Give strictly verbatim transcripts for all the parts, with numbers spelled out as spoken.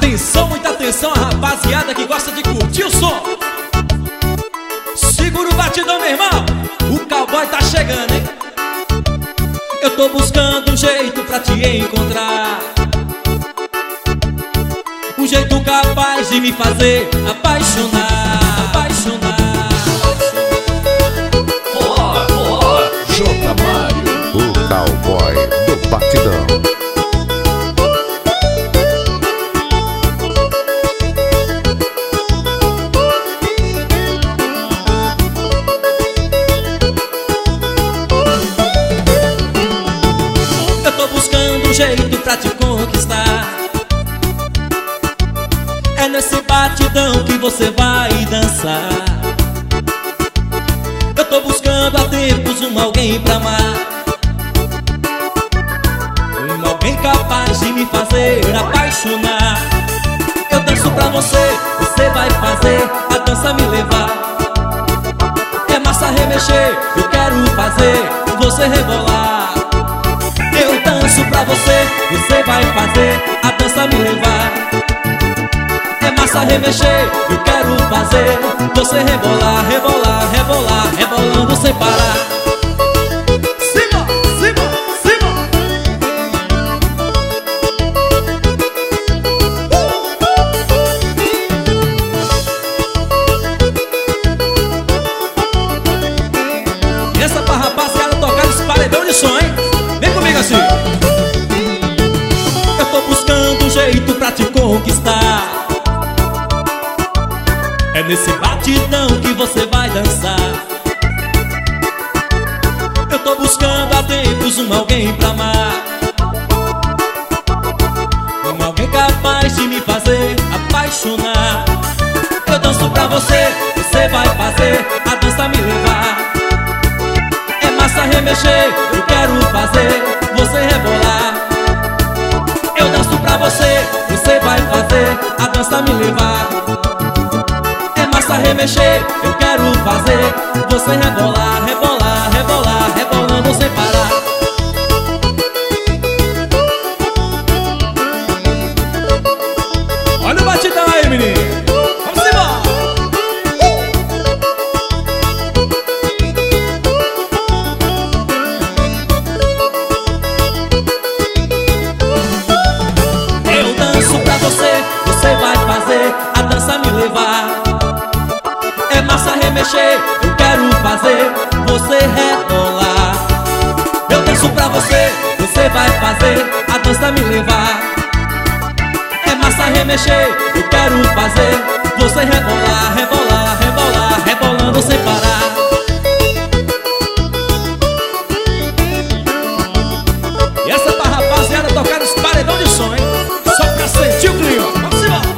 Atenção, muita atenção, a rapaziada que gosta de curtir o som. Segura o batidão, meu irmão, o cowboy tá chegando, hein? Eu tô buscando um jeito pra te encontrar, um jeito capaz de me fazer apaixonar, apaixonar. Olá, olá, J. Mário, o cowboy do batidão. Eu tô buscando um jeito pra te conquistar, é nesse batidão que você vai dançar. Eu tô buscando há tempos um alguém pra amar, um alguém capaz de me fazer apaixonar. Eu danço pra você, você vai fazer a dança me levar. É massa remexer, eu quero fazer você rebolar. Eu danço pra você, você vai fazer a dança me levar. É massa remexer, eu quero fazer você rebolar, rebolar, rebolar, rebolando sem parar. Cima, cima, cima. E essa pra rapaziada tocar esse paredão de som, hein? Vem comigo assim. Eu tô buscando um jeito pra te conquistar, é nesse batidão que você vai dançar. Eu tô buscando há tempos um alguém pra amar, um alguém capaz de me fazer apaixonar. Eu danço pra você, você vai fazer a dança me levar. É massa remexer, eu quero fazer você rebolar. Eu danço pra você, você vai fazer a dança me levar. Remexer, eu quero fazer você rebolar, rebolar, rebolar, rebolando sem parar. Olha o batidão aí, menino. Vamos embora. Eu danço pra você, você vai fazer a dança me levar. É massa remexer, eu quero fazer você rebolar. Eu danço pra você, você vai fazer a dança me levar. É massa remexer, eu quero fazer você rebolar, rebolar, rebolar, rebolando sem parar. E essa pra rapaziada tocar nos paredão de som, hein? Só pra sentir o clima. Vamos embora.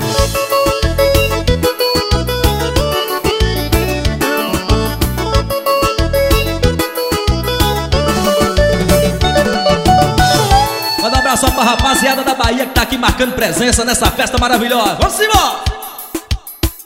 Só pra rapaziada da Bahia que tá aqui marcando presença nessa festa maravilhosa. Vamos embora!